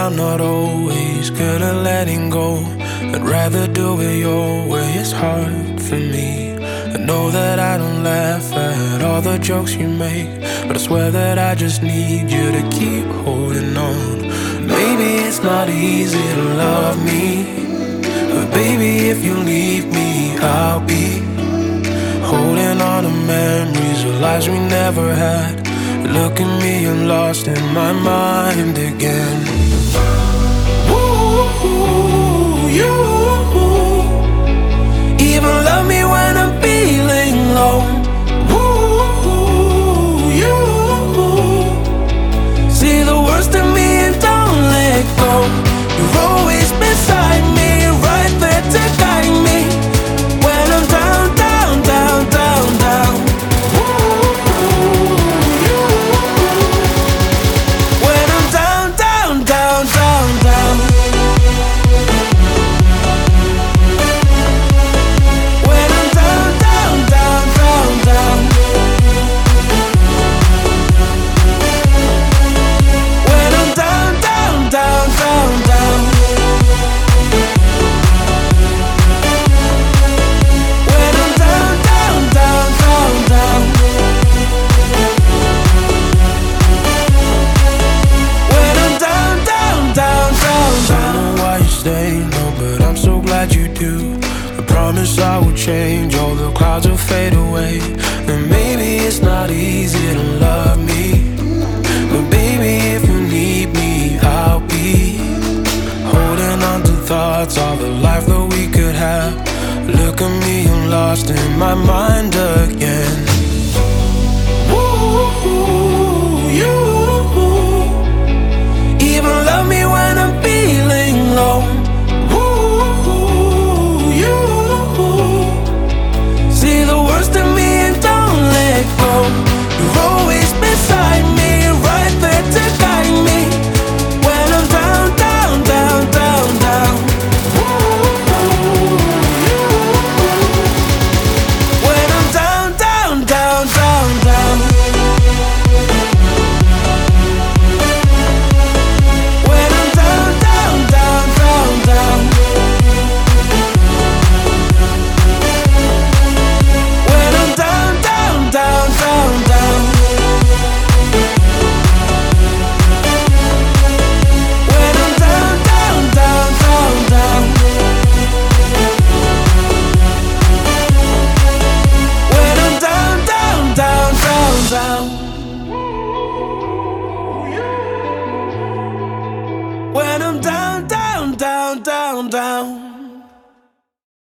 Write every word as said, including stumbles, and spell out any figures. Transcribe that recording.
I'm not always good at letting go. I'd rather do it your way, it's hard for me. I know that I don't laugh at all the jokes you make, but I swear that I just need you to keep holding on. Maybe it's not easy to love me, but baby, if you leave me, I'll be holding on to memories of lives we never had. Look at me, I'm lost in my mind again. Ooh, you even love me when I'm feeling low. Ooh, you see the worst in me and don't let go. You're always beside me, right there to guide me when I'm down, down, down, down, down. Ooh, you when I'm down, down, down, down, down. I will change, all the clouds will fade away. And maybe it's not easy to love me, but baby, if you need me, I'll be holding on to thoughts of the life that we could have. Look at me, I'm lost in my mind again. Ooh, you even love me when I'm feeling low. You're always beside me, right there to guide me when I'm down, down, down, down, down. Ooh, when I'm down, down, down, down, down. When I'm down, down, down, down, down. When I'm down, down, down, down, down. When I'm down, down, down, down, down. When I'm down, down, down, down, down. When I'm down, down, down, down, down.